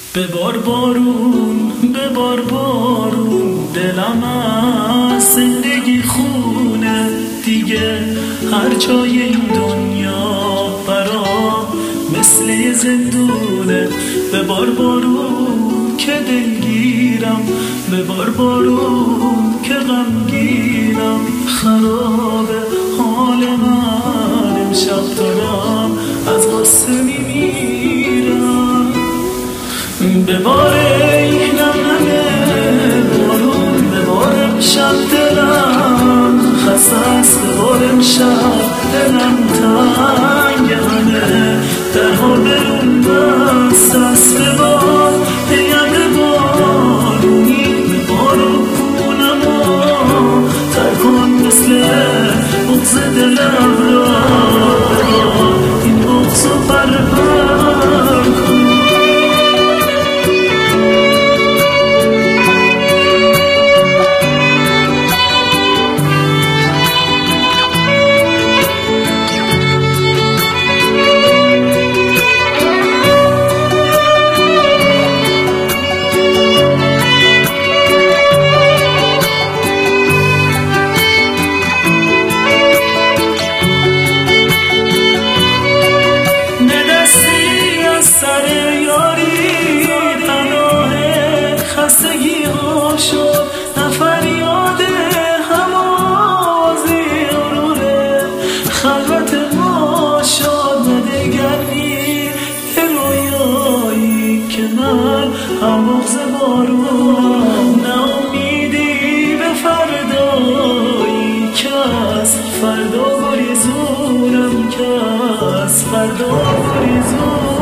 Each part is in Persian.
ببار بارون ببار بارون، دلم از زندگی خونه دیگه. هر جای این دنیا برام مثل زندونه. ببار بارون که دلگیرم، ببار بارون که غمگیرم. خرابه حال من امشب، دارم از غصه میمیرم. بباره این نمنمه بارون، بباره امشب دلم خسته است. بباره امشب دلم تنگ همه، درها برون بست است. ببار پیند بارونی، ببارو کونمو تر کن مثل بغض دلم را. ببار این بغضو پرپر کن. سر یاری پناه خستگی ها شد، نفریاد همازی اروره. خلوت ما شد ندگرنی یه رویایی که من هم بغض بارون. ناامیدی به فردایی که از فردا گریزونم، که از فردا گریزونم.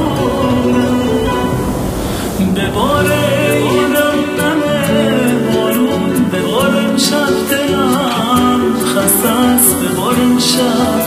بباره این نمنمه بارون، بباره امشب دلم خسته است. بباره امشب